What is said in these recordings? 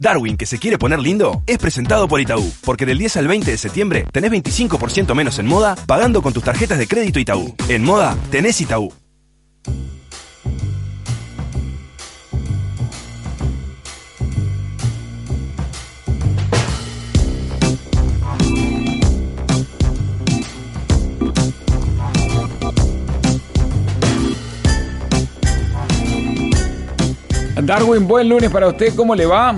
Darwin, que se quiere poner lindo, es presentado por Itaú, porque del 10 al 20 de septiembre tenés 25% menos en moda pagando con tus tarjetas de crédito Itaú. En moda, tenés Itaú. Darwin, buen lunes para usted, ¿cómo le va?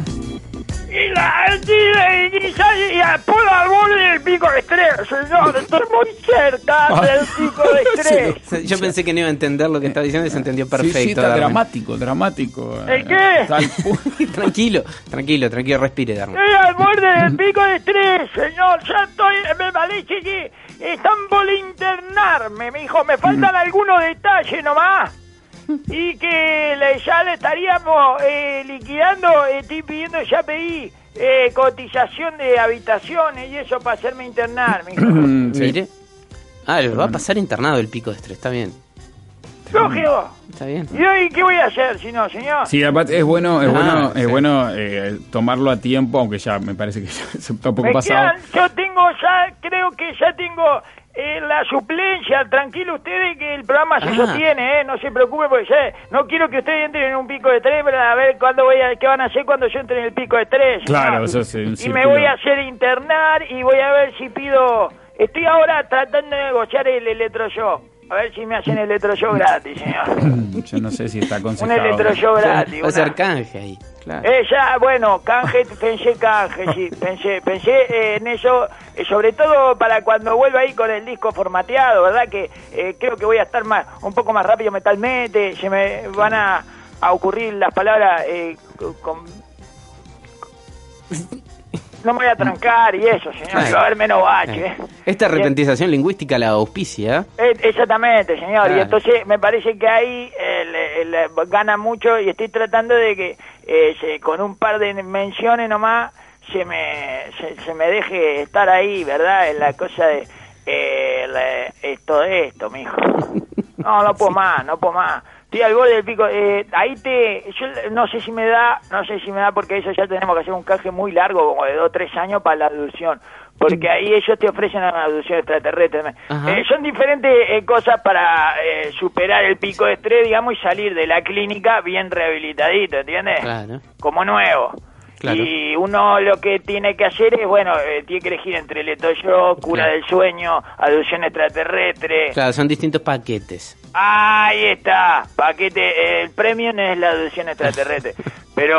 Y puedo al borde del pico de estrés, señor. Estoy muy cerca del pico de estrés. Yo pensé que no iba a entender lo que estaba diciendo y se entendió perfecto. Sí, está Darwin. dramático. ¿El qué? Tranquilo, respire, Darwin. Estoy al borde del pico de estrés, señor. Ya estoy, me parece que están por internarme, mijo. Me faltan algunos detalles nomás. Y que ya le estaríamos liquidando. Estoy pidiendo, ya pedí cotización de habitaciones y eso para hacerme internar, mijo. Mire. Les va a pasar internado el pico de estrés, está bien. Lógico. Está bien. ¿Y hoy qué voy a hacer si no, señor? Sí, aparte es bueno tomarlo a tiempo, aunque ya me parece que ya está un poco pasado. Creo que ya tengo la suplencia. Tranquilo ustedes que el programa se sostiene, no se preocupe porque ya no quiero que ustedes entren en un pico de estrés para ver qué van a hacer cuando yo entre en el pico de estrés. Claro, eso es y me voy a hacer internar y voy a ver si pido. Estoy ahora tratando de negociar el electroshock. A ver si me hacen electroshock gratis, señor. Yo no sé si está aconsejado. Un electroshock gratis. Va a ser canje ahí, claro. Canje, sí, pensé en eso, sobre todo para cuando vuelva ahí con el disco formateado, ¿verdad? Que creo que voy a estar un poco más rápido mentalmente, se me van a ocurrir las palabras no me voy a trancar y eso, señor, va a haber menos bache. Esta repentización lingüística la auspicia. Exactamente, señor, y entonces me parece que ahí gana mucho y estoy tratando de que con un par de menciones nomás se me deje estar ahí, ¿verdad? En la cosa de esto, mijo. No puedo más. Estoy al borde del pico. Yo no sé si me da porque eso ya tenemos que hacer un canje muy largo, como de 2 o 3 años para la adopción. Porque ahí ellos te ofrecen una adopción extraterrestre. Son diferentes cosas para superar el pico de estrés, digamos, y salir de la clínica bien rehabilitadito, ¿entiendes? Claro. Como nuevo. Claro. Y uno lo que tiene que hacer es, tiene que elegir entre electroshock, cura del sueño, adopción extraterrestre. Claro, son distintos paquetes. Ahí está, paquete, el premium es la adopción extraterrestre. Pero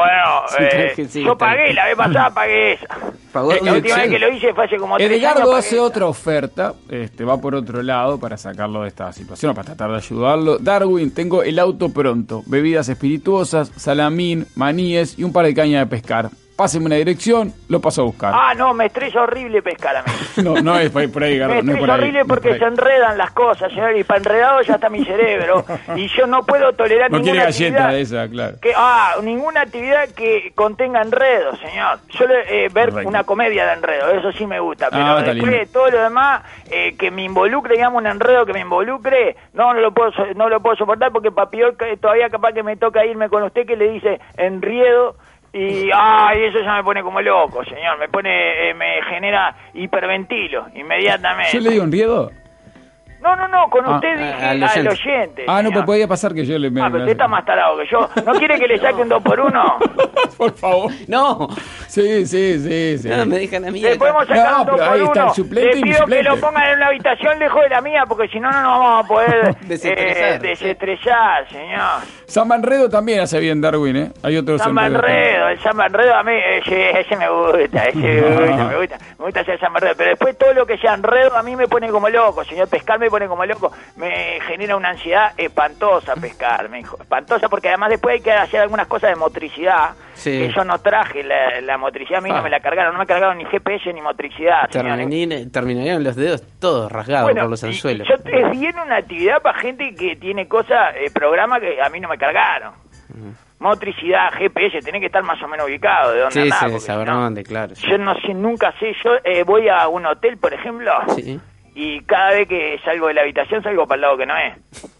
yo pagué, la vez pasada pagué esa. La última vez que lo hice fue hace como 3 años. Edgardo hace otra oferta, va por otro lado para sacarlo de esta situación, para tratar de ayudarlo. Darwin, tengo el auto pronto, bebidas espirituosas, salamín, maníes y un par de cañas de pescar. Páseme una dirección, lo paso a buscar. No, me estresa horrible pescar a mí. No es por ahí, Gardo. Me estresa horrible porque se enredan las cosas, señor, y para enredado ya está mi cerebro. Y yo no puedo tolerar ninguna actividad. De esa, claro. Ninguna actividad que contenga enredos, señor. Solo ver una comedia de enredo, eso sí me gusta. Pero después todo lo demás, que me involucre, digamos, un enredo que me involucre, no lo puedo soportar porque para peor todavía capaz que me toca irme con usted que le dice enriedo. Y eso ya me pone como loco, señor. Me genera hiperventilo inmediatamente. ¿Yo le digo enriedo? No, con usted dije al oyente. No, pues podía pasar que yo le... pero usted está más tarado que yo. ¿No quiere que le saque un 2x1? Por favor. No. Sí. No, me dejan a mí. Le podemos sacar un 2x1. Ahí está el suplente. Le pido que lo pongan en una habitación lejos de la mía, porque si no, no nos vamos a poder desestrellar, señor. Samba Enredo también hace bien, Darwin, ¿eh? Hay otro Samba Enredo, el Samba Enredo a mí, ese me gusta, me gusta hacer Samba Enredo, pero después todo lo que sea enredo a mí me pone como loco, señor, pescar me pone como loco, me genera una ansiedad espantosa pescar, me dijo, espantosa porque además después hay que hacer algunas cosas de motricidad, que yo no traje la motricidad, a mí no me la cargaron, no me cargaron ni GPS ni motricidad. Terminarían los dedos todos rasgados por los anzuelos. Es bien una actividad para gente que tiene cosas, programas que a mí no me cargaron. Motricidad, GPS, tenés que estar más o menos ubicado de dónde andás. Sí, saber dónde, claro. Yo no sé, nunca sé, yo voy a un hotel, por ejemplo, y cada vez que salgo de la habitación salgo para el lado que no es.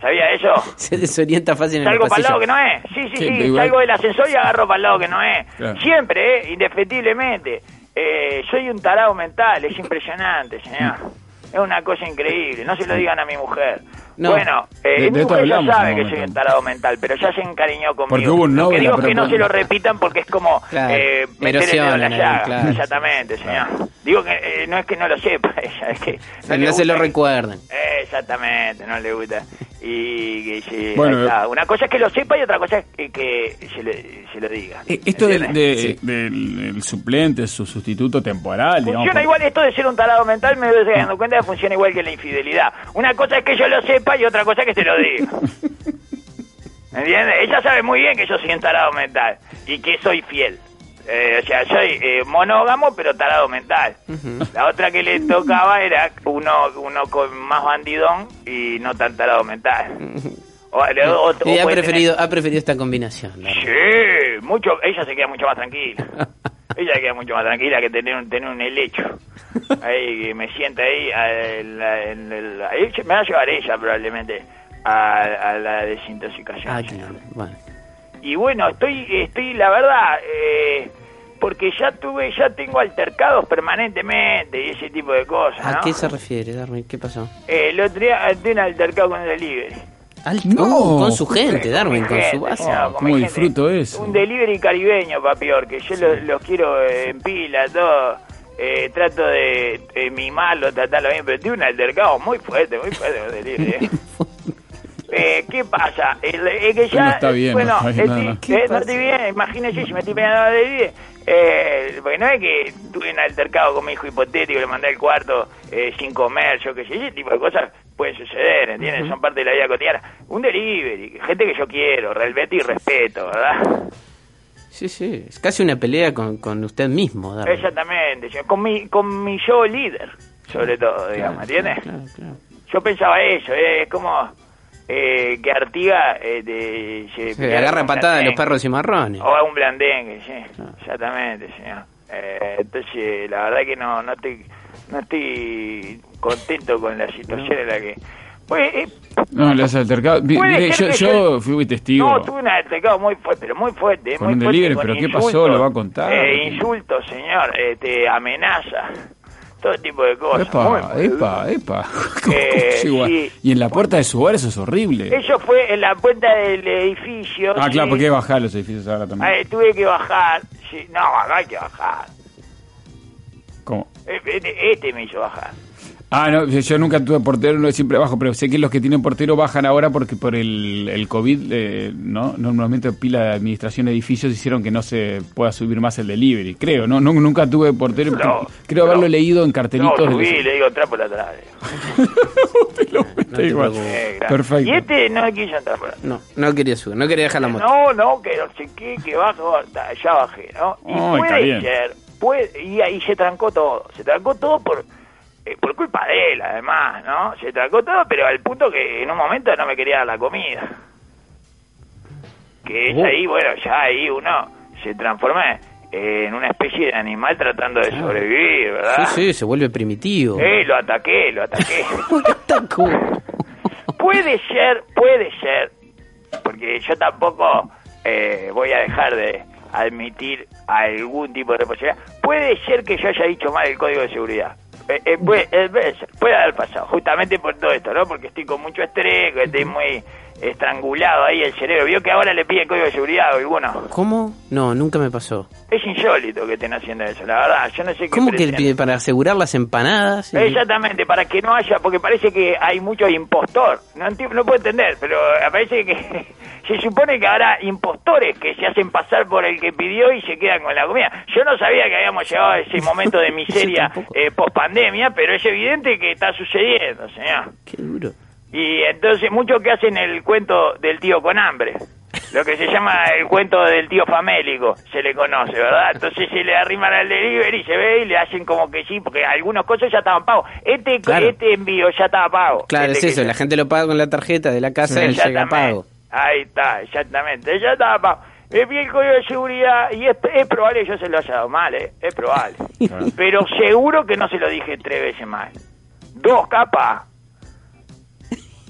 ¿Sabía eso? Se desorienta fácil en el Salgo para el pasillo. lado que no es. Sí. Salgo del ascensor y agarro para el lado que no es. Claro. Siempre, indefectiblemente. Soy un tarado mental, es impresionante, señor. Es una cosa increíble. No se lo digan a mi mujer. No. Bueno, mi mujer ya sabe que soy un tarado mental, pero ya se encariñó conmigo. Porque hubo un Lo que digo es que no se lo repitan porque es como meter el dedo en la llaga. Claro. Exactamente, señor. Claro. Digo que no es que no lo sepa ella, es que no se lo recuerden. Exactamente, no le gusta. Y sí, bueno, una cosa es que lo sepa y otra cosa es que se lo diga. Esto del suplente, su sustituto temporal, funciona digamos, igual. Esto de ser un tarado mental, me doy dando cuenta que funciona igual que la infidelidad. Una cosa es que yo lo sepa y otra cosa es que se lo diga. ¿Me entiendes? Ella sabe muy bien que yo soy un tarado mental y que soy fiel. O sea, soy monógamo pero tarado mental. La otra que le tocaba era uno con más bandidón y no tan tarado mental. Y ha preferido esta combinación, ¿no? Sí, mucho. Ella se queda mucho más tranquila. Ella queda mucho más tranquila que tener un helecho. Ahí que me sienta ahí me va a llevar ella probablemente a la desintoxicación. Claro. Bueno. Y bueno, estoy la verdad, porque ya tengo altercados permanentemente y ese tipo de cosas, ¿no? ¿A qué se refiere, Darwin? ¿Qué pasó? El otro día tuve un altercado con el delivery. Con su gente, Darwin, con su base. ¿Cómo disfruto eso? Un delivery caribeño, papior, que yo los quiero en pila, todo. Trato de mimarlo, tratarlo bien, pero tuve un altercado muy fuerte con el delivery. ¿Qué pasa? Es que ya, no está bien, bueno, no estoy bien, imagínese si me estoy pegando de vida. Porque no es que tuve un altercado con mi hijo hipotético, le mandé al cuarto sin comer, yo qué sé, ese tipo de cosas pueden suceder, ¿entiendes? Son parte de la vida cotidiana. Un delivery, gente que yo quiero, respeto y respeto, ¿verdad? Sí, es casi una pelea con usted mismo, Darwin. Exactamente, con mi yo líder, sobre todo, digamos, ¿entiendes? Claro. Yo pensaba eso, es como que Artigas se agarra patada de los perros cimarrones. O a un blandengue, sí, exactamente, señor. Entonces, la verdad que no estoy contento con la situación en la que... no, le has altercado. Yo fui testigo. No, tuve un altercado muy fuerte, pero muy fuerte. Con un delivery, pero ¿qué pasó? ¿Lo va a contar? Insultos, señor, amenaza. Todo tipo de cosas. Epa. Sí. Y en la puerta de su hogar eso es horrible. Eso fue en la puerta del edificio. Ah, sí. Claro, porque hay que bajar los edificios ahora también. Tuve que bajar. Sí. No, acá hay que bajar. ¿Cómo? Este me hizo bajar. No, yo nunca tuve portero, no siempre bajo, pero sé que los que tienen portero bajan ahora porque por el COVID, ¿no? Normalmente pila de administración de edificios hicieron que no se pueda subir más el delivery, creo, ¿no? Nunca tuve portero, creo haberlo leído en cartelitos. No, le digo entrar por atrás. Igual. Perfecto. Y este no quiso entrar por atrás. No quería subir, no quería dejar la moto. No, que no sé qué, que bajo, ya bajé, ¿no? Y puede ser, y se trancó todo por culpa de él, además, ¿no? Se trancó todo, pero al punto que en un momento no me quería dar la comida. Que es ahí, bueno, ya ahí uno se transforma en una especie de animal tratando de sobrevivir, ¿verdad? Sí, se vuelve primitivo. Lo ataqué. Puede ser, porque yo tampoco voy a dejar de admitir algún tipo de responsabilidad. Puede ser que yo haya dicho mal el código de seguridad. Puede haber pasado, justamente por todo esto, ¿no? Porque estoy con mucho estrés, que estoy muy estrangulado ahí el cerebro. ¿Vio que ahora le piden código de seguridad a alguno? ¿Cómo? No, nunca me pasó. Es insólito que estén haciendo eso, la verdad. Yo no sé qué. ¿Cómo que le pide para asegurar las empanadas? Exactamente, para que no haya, porque parece que hay mucho impostor. No puedo entender, pero parece que se supone que habrá impostores que se hacen pasar por el que pidió y se quedan con la comida. Yo no sabía que habíamos llegado a ese momento de miseria post pandemia, pero es evidente que está sucediendo, señor. Qué duro. Y entonces muchos que hacen el cuento del tío con hambre, lo que se llama el cuento del tío famélico, se le conoce, ¿verdad? Entonces se le arriman al delivery, se ve y le hacen como que sí, porque algunas cosas ya estaban pagos. Este envío ya estaba pago. Claro, es eso, la gente lo paga con la tarjeta de la casa y llega pago. Ahí está, exactamente, ya estaba pago. Me pide el código de seguridad y es probable que yo se lo haya dado mal, es probable. Pero seguro que no se lo dije 3 veces mal. 2 capaz.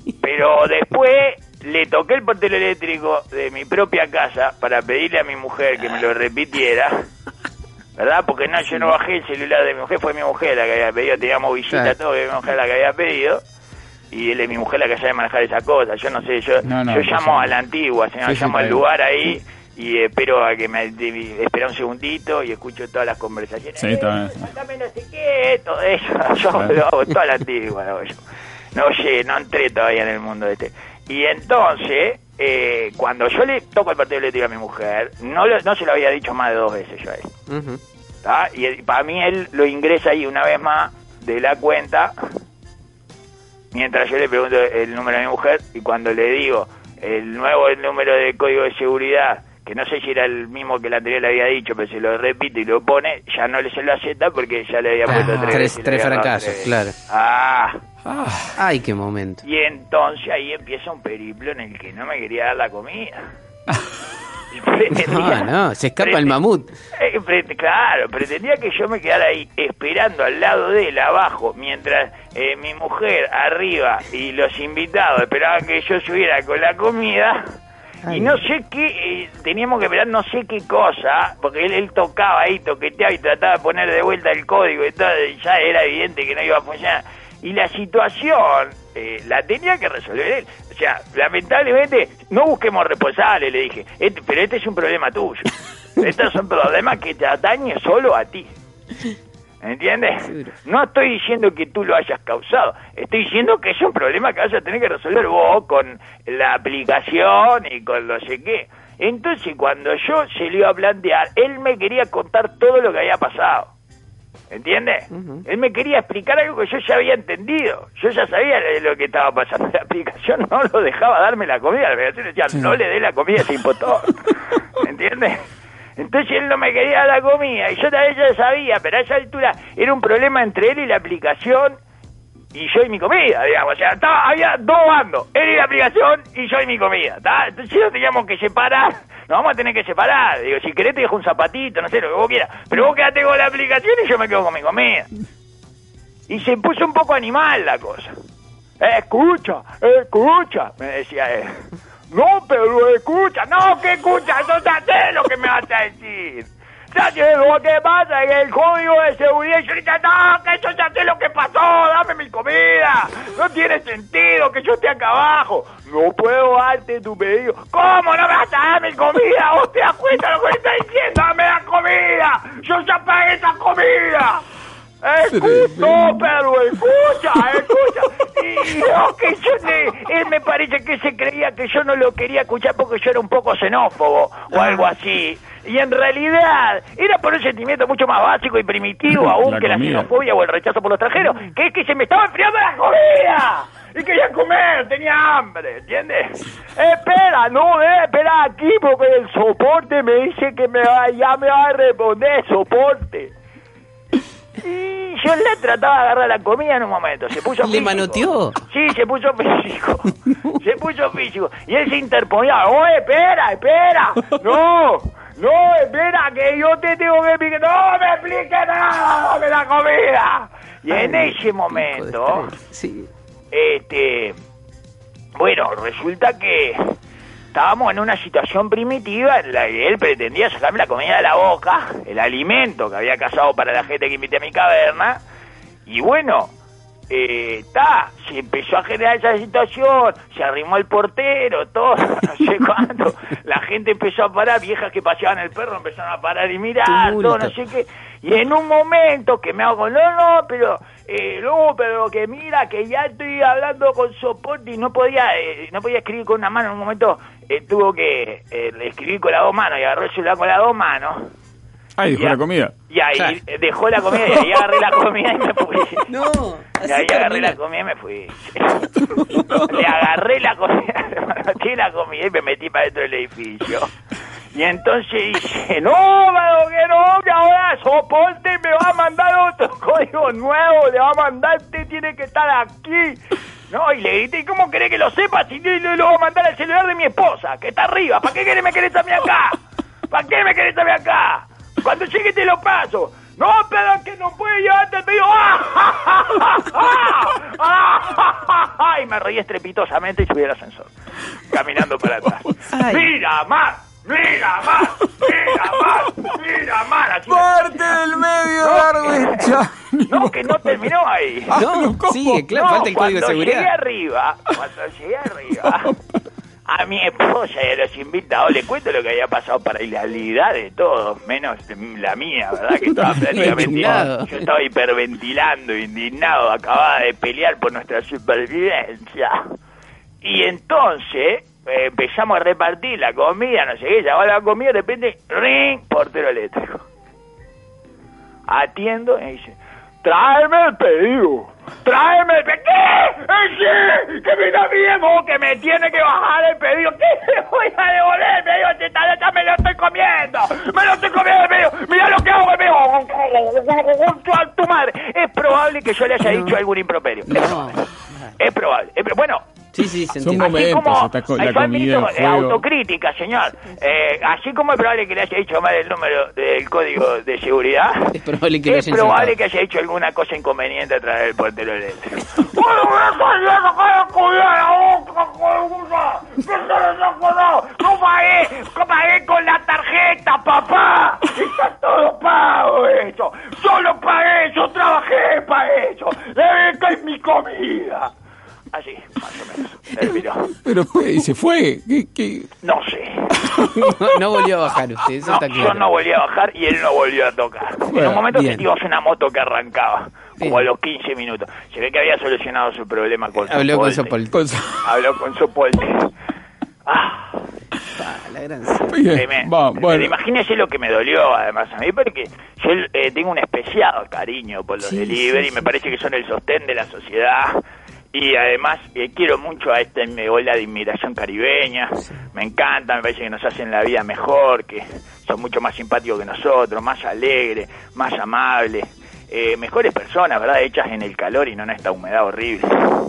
Pero después le toqué el portero eléctrico de mi propia casa para pedirle a mi mujer que me lo repitiera, ¿verdad? Porque no, yo no bajé el celular de mi mujer, fue mi mujer la que había pedido, teníamos visita, todo, que mi mujer la que había pedido, y él es mi mujer la que sabe manejar esas cosas. Yo no sé, yo llamo a la antigua, señor, llamo al lugar ahí y espero a que espera un segundito y escucho todas las conversaciones. Sí, también. Dame no sé qué, todo eso, yo lo hago toda la antigua, lo hago yo. No, oye, no entré todavía en el mundo este. Y entonces, cuando yo le toco el partido eléctrico a mi mujer, no se lo había dicho más de 2 veces yo a él. Uh-huh. Y para mí él lo ingresa ahí una vez más de la cuenta, mientras yo le pregunto el número a mi mujer, y cuando le digo el número de código de seguridad, que no sé si era el mismo que el anterior le había dicho, pero se lo repite y lo pone, ya no se lo acepta porque ya le había puesto 3 veces. 3 fracasos, claro. Ay, qué momento. Y entonces ahí empieza un periplo en el que no me quería dar la comida. Se escapa el mamut. Claro, pretendía que yo me quedara ahí esperando al lado de él abajo, mientras mi mujer arriba y los invitados esperaban que yo subiera con la comida. Ay. Y no sé qué, teníamos que esperar no sé qué cosa, porque él tocaba ahí, toqueteaba y trataba de poner de vuelta el código y todo, y ya era evidente que no iba a funcionar. Y la situación la tenía que resolver él. O sea, lamentablemente, no busquemos responsables, le dije. Pero este es un problema tuyo. Estos son problemas que te atañen solo a ti. ¿Entiendes? No estoy diciendo que tú lo hayas causado. Estoy diciendo que es un problema que vas a tener que resolver vos con la aplicación y con no sé qué. Entonces, cuando yo se lo iba a plantear, él me quería contar todo lo que había pasado. ¿Entiendes? Uh-huh. Él me quería explicar algo que yo ya había entendido. Yo ya sabía lo que estaba pasando. La aplicación no lo dejaba darme la comida. La aplicación decía, no le dé la comida a ese impostor. ¿Entiendes? Entonces él no me quería dar la comida. Y yo también ya sabía, pero a esa altura era un problema entre él y la aplicación y yo y mi comida, digamos. O sea, había 2 bandos. Él y la aplicación y yo y mi comida. Entonces nos teníamos que separar. Nos vamos a tener que separar. Digo, si querés te dejo un zapatito, no sé, lo que vos quieras. Pero vos quedate con la aplicación y yo me quedo con mi comida. Y se puso un poco animal la cosa. Escucha, me decía él. No, pero escucha. No, ¿qué escucha? Yo ya sé lo que me vas a decir. Ya sé lo que pasa en el código de seguridad. Y yo le dije, no, que yo ya sé lo que pasó. Dame mi comida. No tiene sentido que yo esté acá abajo. No puedo darte tu pedido. ¿Cómo no me vas a dar mi comida? ¿Vos te das cuenta de lo que me estás diciendo? Dame la comida. Yo ya pagué esa comida. No, pero escucha. Y no, que él me parece que se creía que yo no lo quería escuchar porque yo era un poco xenófobo o algo así. Y en realidad era por un sentimiento mucho más básico y primitivo aún que la xenofobia o el rechazo por los extranjeros, que es que se me estaba enfriando la comida y quería comer, tenía hambre, ¿entiendes? Espera aquí porque el soporte me dice que ya me va a responder soporte. Y yo le trataba de agarrar la comida en un momento. Se puso físico. ¿Le manoteó? Sí, se puso físico. Se puso físico. Y él se interponía. ¡Oye, espera! ¡No, espera, que yo te tengo que explicar! ¡No me explique nada! ¡Dame la comida! Y en ese momento... Sí. Bueno, resulta que... estábamos en una situación primitiva en la que él pretendía sacarme la comida de la boca, el alimento que había cazado para la gente que invité a mi caverna, y bueno, se empezó a generar esa situación, se arrimó el portero, todo, no sé cuánto, la gente empezó a parar, viejas que paseaban el perro empezaron a parar y mirar, todo, no sé qué, y en un momento que me hago con, pero que mira, que ya estoy hablando con soporte y no podía escribir con una mano, en un momento tuvo que escribir con las 2 manos y agarró el celular con las 2 manos. Ahí dejó la comida. Y ahí dejó la comida y ahí agarré la comida y me fui. No, y ahí agarré la comida y me fui. Le agarré la comida, le metí la comida y me metí para dentro del edificio. Y entonces dice, no, que ahora soporte me va a mandar otro código nuevo, le va a mandar, usted tiene que estar aquí. No, y le grité, ¿y cómo querés que lo sepa si lo voy a mandar al celular de mi esposa, que está arriba? ¿Para qué me querés a mí acá? ¿Para qué me querés a mí acá? Cuando llegue te lo paso. No, pero que no puede llevarte el pedido. Y me reí estrepitosamente y subí al ascensor, caminando para atrás. ¡Mira más! ¡Mira más! ¡Mira más! ¡Mira más! Así ¡Parte del medio, Darwin! No, que no terminó ahí. No, sigue, claro, falta el código de seguridad. Cuando llegué arriba, a mi esposa y a los invitados le cuento lo que había pasado para ilegalidad de todos, menos la mía, ¿verdad? Que estaba prácticamente... Yo estaba hiperventilando, indignado, acababa de pelear por nuestra supervivencia. Y entonces... empezamos a repartir la comida, no sé qué, llegaba la comida y de repente, ring, portero eléctrico. Atiendo y dice, tráeme el pedido, tráeme el pedido. ¿Qué? ¡Que me da miedo, que me tiene que bajar el pedido! ¿Qué? Voy a devolver el pedido, ya me lo estoy comiendo el pedido, mira lo que hago el pedido, a tu madre. Es probable que yo le haya dicho algún improperio. Es probable. Bueno, sí, se son entiende. momentos, la comida, el juego. Autocrítica, señor. Así como es probable que le haya dicho mal el número del código de seguridad, es probable que haya hecho alguna cosa inconveniente a través del portero eléctrico. No pagué con la tarjeta, papá. Está todo pago eso. Yo lo pagué, yo trabajé para eso. Esta es mi comida. Así, más o menos. Terminó. Pero y se fue. ¿Qué? No sé. No volvió a bajar usted, eso está claro. Yo no volví a bajar y él no volvió a tocar. Bueno, en un momento sentimos una moto que arrancaba, como a los 15 minutos. Se ve que había solucionado su problema con Habló con Sopolte. Habló con Sopolte. La gran... Pero imagínese lo que me dolió además a mí, porque yo tengo un especial cariño por los delivery, me parece que son el sostén de la sociedad. Y además quiero mucho a esta ola de inmigración caribeña, me encanta, me parece que nos hacen la vida mejor, que son mucho más simpáticos que nosotros, más alegres, más amables, mejores personas, ¿verdad? Hechas en el calor y no en esta humedad horrible.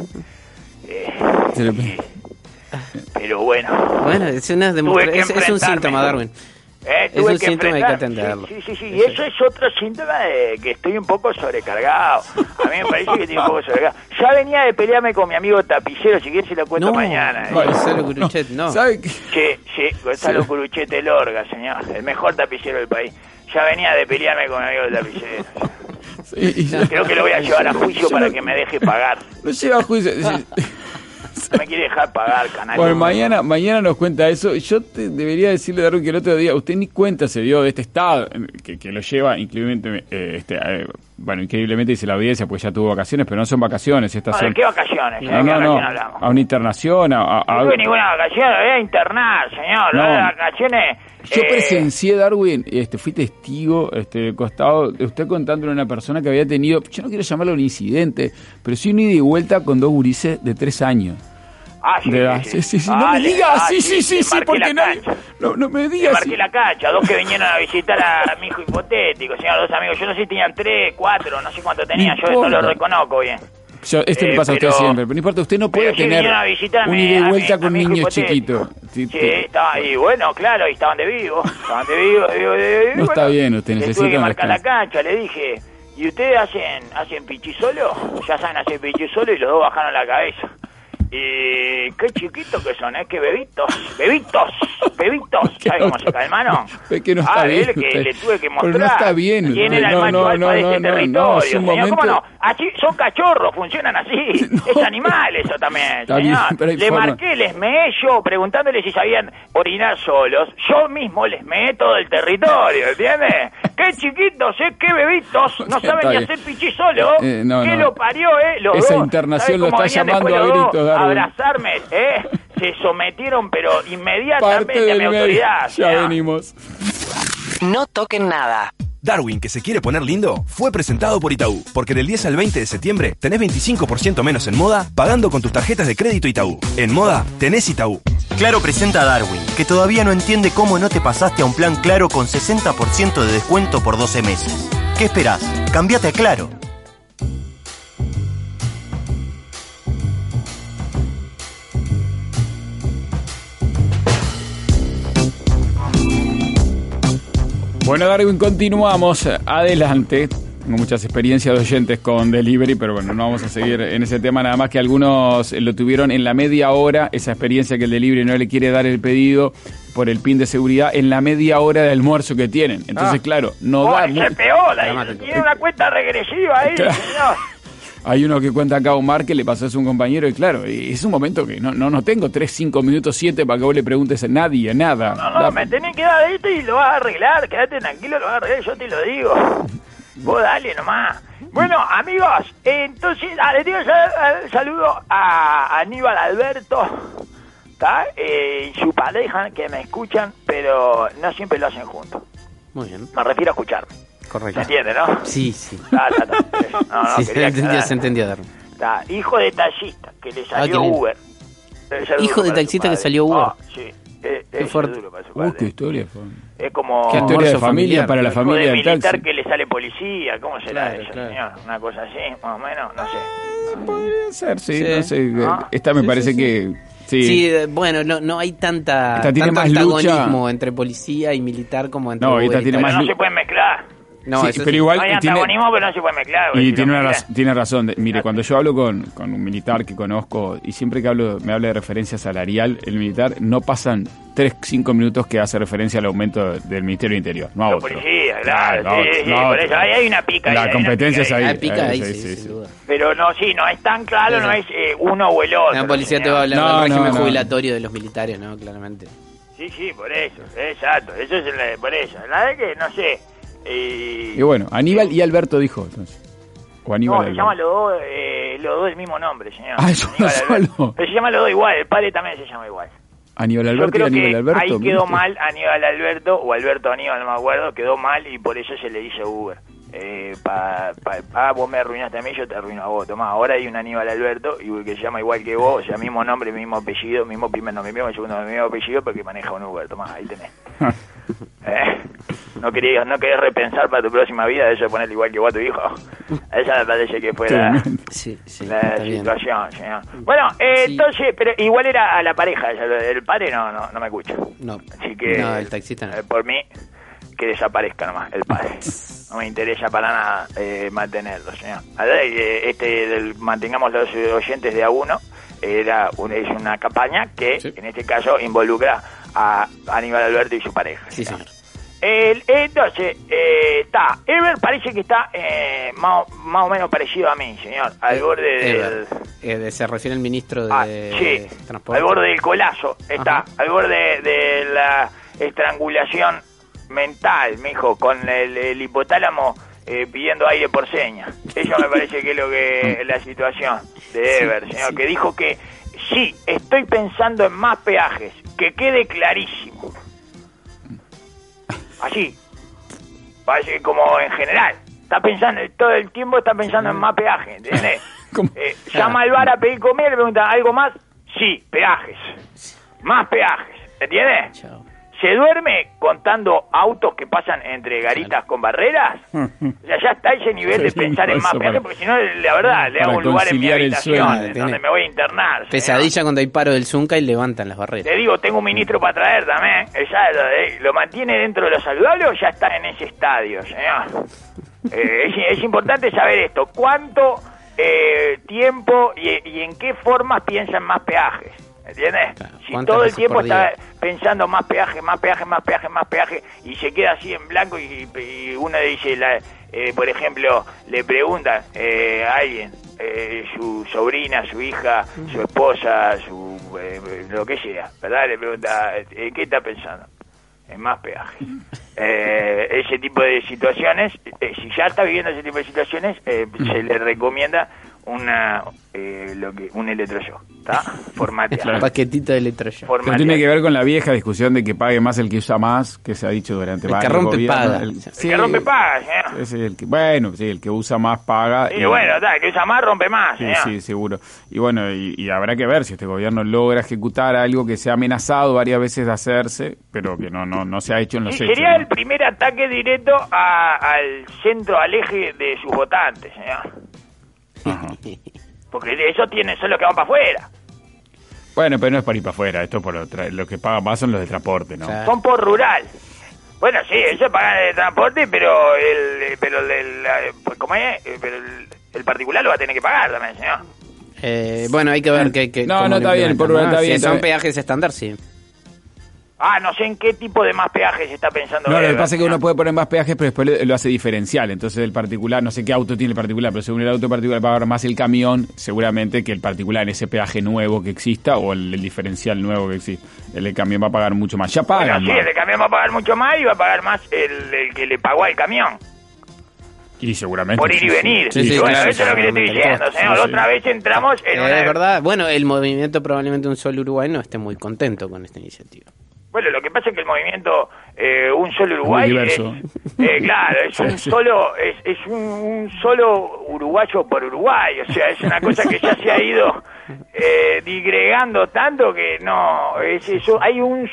Pero bueno. Bueno, es un síntoma, Darwin. Es un síntoma de que atenderlo. Sí. Y eso es otro síntoma de que estoy un poco sobrecargado. A mí me parece que estoy un poco sobrecargado. Ya venía de pelearme con mi amigo tapicero, si quieres se lo cuento mañana. Gonzalo Curuchet, no. ¿Sabe qué? Sí, Gonzalo Curuchet Lorga, señor. El mejor tapicero del país. Ya venía de pelearme con mi amigo tapicero. Creo que lo voy a llevar a juicio para que me deje pagar. Lo lleva a juicio. No me quiere dejar pagar, canal. Bueno, mañana nos cuenta eso. Yo debería decirle, Darwin, que el otro día usted ni cuenta se dio de este estado que lo lleva increíblemente, increíblemente dice la audiencia, pues ya tuvo vacaciones, pero no son vacaciones. Estas son... ¿De qué vacaciones? No, a una internación. No tuve ninguna vacación, lo voy a internar, señor. No. Las vacaciones... Yo presencié, Darwin, fui testigo, costado, de usted contándole a una persona que había tenido, yo no quiero llamarlo un incidente, pero sí un ida y vuelta con 2 gurises de 3 años. Sí. No me digas, sí, porque nadie... No me digas. Marqué la cancha, 2 que vinieron a visitar a mi hijo hipotético, señor, 2 amigos. Yo no sé si tenían 3, 4, no sé cuánto tenían, yo esto lo reconozco bien. Le pasa a usted siempre, pero no importa, usted no puede tener un ida y vuelta con niños chiquitos. Sí, estaba ahí, bueno, claro, y estaban de vivo. No está bien, usted necesita... Tuve que marcar la cancha, le dije, ¿y ustedes hacen pichi solo? Ya saben hacer pichi solo y los 2 bajaron la cabeza. Y qué chiquitos que son, que bebitos. ¿Sabes cómo se calmaron? Que no está bien. Que le tuve que mostrar. Pero no está bien. ¿Quién era el macho alfa de este territorio? Señor, ¿cómo no? Así, son cachorros, funcionan así. Es animal eso también, señor. Le marqué, les meé yo, preguntándole si sabían orinar solos. Yo mismo les meé todo el territorio, ¿entiendes? Qué chiquitos, qué bebitos. No saben ni hacer pichí solo. ¿Qué lo parió, los Esa dos? internación lo está llamando a gritos, Darwin. Abrazarme, se sometieron, pero inmediatamente a mi autoridad. Ya venimos. No toquen nada. Darwin, que se quiere poner lindo, fue presentado por Itaú, porque del 10 al 20 de septiembre tenés 25% menos en moda pagando con tus tarjetas de crédito Itaú. En moda, tenés Itaú. Claro presenta a Darwin, que todavía no entiende cómo no te pasaste a un plan Claro con 60% de descuento por 12 meses. ¿Qué esperás? Cambiate a Claro. Bueno, Darwin, continuamos. Adelante. Tengo muchas experiencias de oyentes con delivery, pero bueno, no vamos a seguir en ese tema. Nada más que algunos lo tuvieron en la media hora, esa experiencia que el delivery no le quiere dar el pedido por el pin de seguridad en la media hora de almuerzo que tienen. Entonces, claro, no da... Se peola, tiene una cuenta regresiva ahí, señor. Hay uno que cuenta acá, Omar, que le pasó a un compañero y claro, es un momento que no tengo 3, 5 minutos, 7 para que vos le preguntes a nadie, nada. No, me tenés que dar esto y lo vas a arreglar, quédate tranquilo, lo vas a arreglar, yo te lo digo. Vos dale nomás. Bueno, amigos, entonces le digo saludo a Aníbal Alberto, ¿está? Y su pareja, que me escuchan, pero no siempre lo hacen juntos. Muy bien. Me refiero a escucharme. Correcto. ¿Se entiende, no? Sí. Se entendió, Darwin. Está, hijo de taxista, que le salió Uber. Hijo de taxista que salió Uber. Sí. Qué fuerte. Qué historia. Es como... Qué historia de familia para la familia del militar taxi. que le sale policía. ¿Cómo será Claro, eso, claro. señor? Una cosa así, más o menos, no sé. Podría ser, sí. No sé. ¿No? Esta me parece que... Sí, bueno, no hay tanto más antagonismo lucha entre policía y militar como entre... No, esta tiene más... No se pueden mezclar. No, sí, pero igual no hay antagonismo, pero no se puede mezclar. Y tiene razón. Mire, cuando yo hablo con un militar que conozco, y siempre que me habla de referencia salarial, el militar, no pasan 3-5 minutos que hace referencia al aumento del Ministerio del Interior, no a otro. Policía, claro, por eso ahí hay una pica. La competencia es ahí. Hay pica ahí, sí. sin duda. Pero no es tan claro, no es uno o el otro. La policía te va a hablar del régimen jubilatorio de los militares, ¿no? Claramente. Sí, por eso, exacto. Eso es por eso. La de que, no sé... Y bueno, Aníbal y Alberto dijo, entonces. O Aníbal no, se llaman los dos el mismo nombre, señor. Eso no solo. Pero se llaman los dos igual, el padre también se llama igual. Aníbal Alberto y Aníbal Alberto. Ahí quedó mal Aníbal Alberto, o Alberto Aníbal, no me acuerdo, quedó mal y por eso se le dice Uber. Vos me arruinaste a mí, yo te arruino a vos. Tomá, ahora hay un Aníbal Alberto y que se llama igual que vos, o sea, mismo nombre, mismo apellido, mismo primer nombre, mismo segundo nombre, mismo apellido, porque maneja un Uber. Tomá, ahí tenés. ¿No querías repensar para tu próxima vida eso de ponerle igual que vos a tu hijo? Esa me parece que fue la situación, señor. Bueno, entonces, pero igual era a la pareja, el padre no me escucha. No, así que el taxista no. Por mí, que desaparezca nomás el padre. No me interesa para nada mantenerlo, señor. Mantengamos los oyentes de A1, es una campaña que en este caso involucra a Aníbal Alberto y su pareja. Sí, señor. Entonces, Ever parece que está más o menos parecido a mí, señor, al borde del... se refiere al ministro de Transporte. Al borde del colazo, está, al borde de la estrangulación mental, mijo, con el hipotálamo pidiendo aire por señas. Eso me parece que es lo que es la situación de Ever, señor, que dijo que sí, estoy pensando en más peajes, que quede clarísimo. Así, parece como en general, está pensando, todo el tiempo está pensando en más peajes, ¿entendés? Llama al bar a pedir comida y le pregunta, ¿algo más? Sí, peajes, más peajes, ¿entiendes? Chao. Se duerme contando autos que pasan entre garitas con barreras. O sea, ya está ese nivel de pensar en más peajes, porque si no, la verdad, le hago un lugar en mi habitación donde me voy a internar. Pesadilla cuando hay paro del Zunca y levantan las barreras. Te digo, tengo un ministro para traer también. ¿Lo mantiene dentro de lo saludable o ya está en ese estadio, señor? Es importante saber esto. ¿Cuánto tiempo y en qué formas piensan más peajes? ¿Entiendes? Claro, si todo el tiempo está pensando más peaje y se queda así en blanco y uno dice, por ejemplo, le pregunta a alguien, su sobrina, su hija, su esposa, lo que sea, ¿verdad? Le pregunta, ¿qué está pensando? En más peaje. Ese tipo de situaciones, si ya está viviendo ese tipo de situaciones, se le recomienda un electroshock, ¿está? Formateado. Paquetito de electroshock. Pero tiene que ver con la vieja discusión de que pague más el que usa más, que se ha dicho durante varios gobiernos. El que rompe paga. El que rompe paga, señor. Es el que usa más paga. Y bueno, el que usa más rompe más, señor. Sí, seguro. Y bueno, y habrá que ver si este gobierno logra ejecutar algo que se ha amenazado varias veces de hacerse, pero que no se ha hecho en los hechos. Sería el primer ataque directo al centro, al eje de sus votantes, señor. Ajá. Porque de eso son los que van para afuera. Bueno, pero no es para ir para afuera, esto por lo que pagan más son los de transporte, ¿no? Claro. Son por rural. Bueno, sí, eso pagan el transporte, pero ¿cómo es? Pero el particular lo va a tener que pagar también, señor. Bueno, hay que ver que no, está bien, está bien. Si son peajes estándar, sí. No sé en qué tipo de más peajes está pensando. No, lo que pasa es que uno puede poner más peajes, pero después lo hace diferencial. Entonces el particular, no sé qué auto tiene el particular, pero según el auto particular va a haber más el camión, seguramente, que el particular en ese peaje nuevo que exista o el diferencial nuevo que existe. El camión va a pagar mucho más. Ya pagan. Bueno, sí, el camión va a pagar mucho más y va a pagar más el que le pagó al camión. Y seguramente. Por ir y venir. Sí, bueno, claro, eso es lo que le estoy diciendo, señor. Otra vez entramos en una... Es verdad. Bueno, el movimiento probablemente Un Solo Uruguay no esté muy contento con esta iniciativa. Bueno, lo que pasa es que el movimiento Un Solo Uruguay claro, es un solo es un solo uruguayo por Uruguay, o sea, es una cosa que ya se ha ido digregando tanto que no es eso. Hay un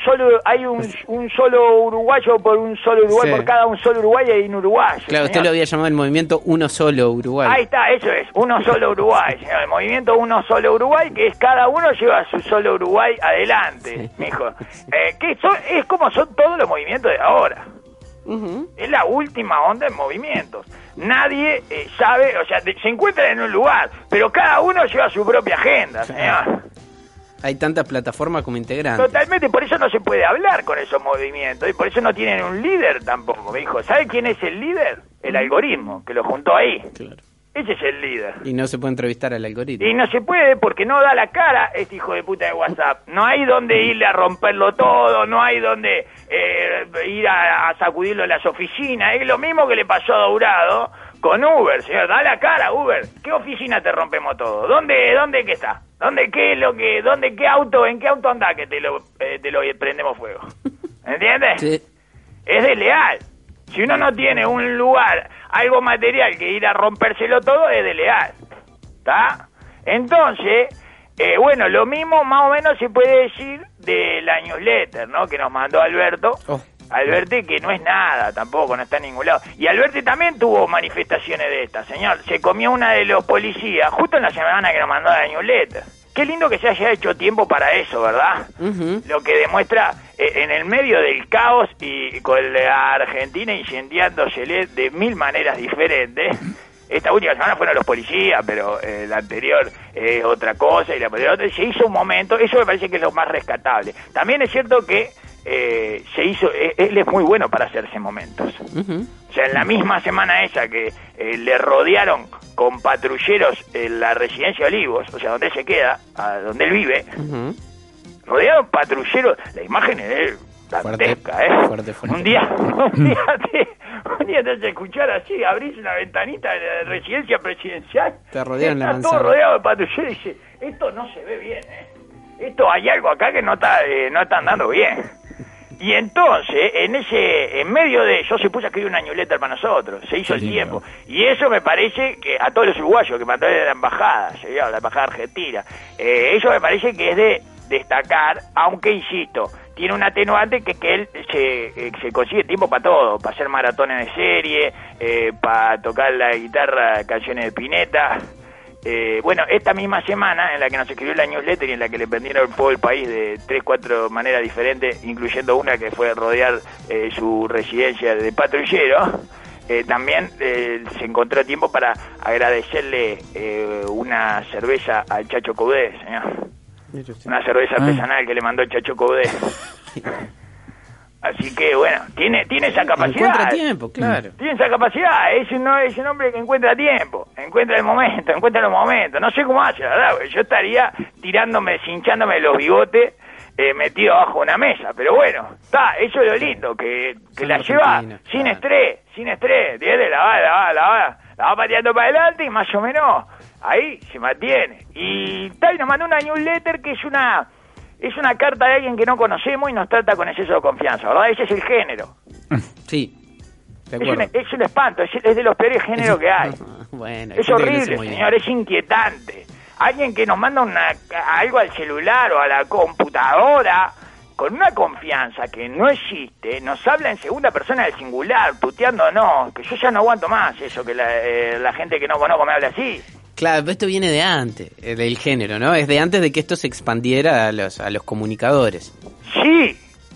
solo uruguayo por un solo Uruguay, por cada un solo Uruguay hay un uruguayo. Claro, usted lo había llamado el movimiento Uno Solo Uruguay. Ahí está, eso es, Uno Solo Uruguay, señor. El movimiento Uno Solo Uruguay, que es cada uno lleva su solo Uruguay adelante, mijo. Es como son todos los movimientos de ahora. Es la última onda en movimientos. Nadie sabe, o sea, se encuentran en un lugar, pero cada uno lleva su propia agenda, señor. Hay tantas plataformas como integrantes. Totalmente, por eso no se puede hablar con esos movimientos y por eso no tienen un líder tampoco, me dijo. ¿Sabe quién es el líder? El algoritmo, que lo juntó ahí. Claro. Ese es el líder. Y no se puede entrevistar al algoritmo. Y no se puede porque no da la cara este hijo de puta de WhatsApp. No hay donde irle a romperlo todo, no hay donde ir a sacudirlo en las oficinas. Es lo mismo que le pasó a Dourado con Uber, señor. Da la cara, Uber. ¿Qué oficina te rompemos todo? ¿Dónde que está? ¿Qué auto, en qué auto anda que te lo prendemos fuego? ¿Entiendes? Sí. Es desleal. Si uno no tiene un lugar, algo material que ir a rompérselo todo, es desleal. ¿Está? Entonces, bueno, lo mismo más o menos se puede decir de la newsletter, ¿no? Que nos mandó Alberto. Alberti, que no es nada tampoco, no está en ningún lado. Y Alberti también tuvo manifestaciones de estas, señor. Se comió una de los policías justo en la semana que nos mandó la newsletter. Qué lindo que se haya hecho tiempo para eso, ¿verdad? Lo que demuestra, en el medio del caos y con la Argentina incendiándosele de mil maneras diferentes. Esta última semana fueron los policías, pero la anterior es otra cosa y la anterior otra. Se hizo un momento, eso me parece que es lo más rescatable. También es cierto que él es muy bueno para hacerse momentos. O sea, en la misma semana esa que le rodearon con patrulleros en la residencia Olivos, o sea, donde él se queda, donde él vive, rodearon patrulleros, la imagen es dantesca, Fuerte. Un día te hace escuchar así, abrís una ventanita de la residencia presidencial, te rodean la manzana, todo rodeado de patrulleros, y dice, esto no se ve bien, esto hay algo acá que no está andando bien. Y entonces, en medio de eso, se puso a escribir una newsletter para nosotros, se hizo el tiempo. Y eso me parece que a todos los uruguayos que mandó de la embajada, la embajada argentina, eso me parece que es de destacar, aunque insisto, tiene un atenuante que es que él se consigue tiempo para todo, para hacer maratones de serie, para tocar la guitarra, canciones de Spinetta. Bueno, esta misma semana en la que nos escribió la newsletter y en la que le prendieron el fuego al país de 3-4 maneras diferentes, incluyendo una que fue rodear su residencia de patrullero, también se encontró tiempo para agradecerle una cerveza al Chacho Coudé, señor. Una cerveza artesanal que le mandó el Chacho Coudé. Así que, bueno, tiene esa capacidad. Encuentra tiempo, claro. Tiene esa capacidad. Es un hombre que encuentra tiempo, encuentra el momento, encuentra los momentos. No sé cómo hace, la verdad. Yo estaría cinchándome los bigotes, metido abajo de una mesa. Pero bueno, eso es lo lindo, que la lleva sin estrés. ¿Entiendes? La va pateando para adelante y más o menos ahí se mantiene. Y nos mandó una newsletter que es una carta de alguien que no conocemos y nos trata con exceso de confianza, ¿verdad? Ese es el género. Sí, de acuerdo. Es un espanto, es de los peores géneros que hay. Bueno, es horrible, señor, es inquietante. Alguien que nos manda algo al celular o a la computadora con una confianza que no existe, nos habla en segunda persona del singular, puteándonos, que yo ya no aguanto más eso, que la gente que no conozco me habla así. Claro, pero esto viene de antes, del género, ¿no? Es de antes de que esto se expandiera a los comunicadores. Sí,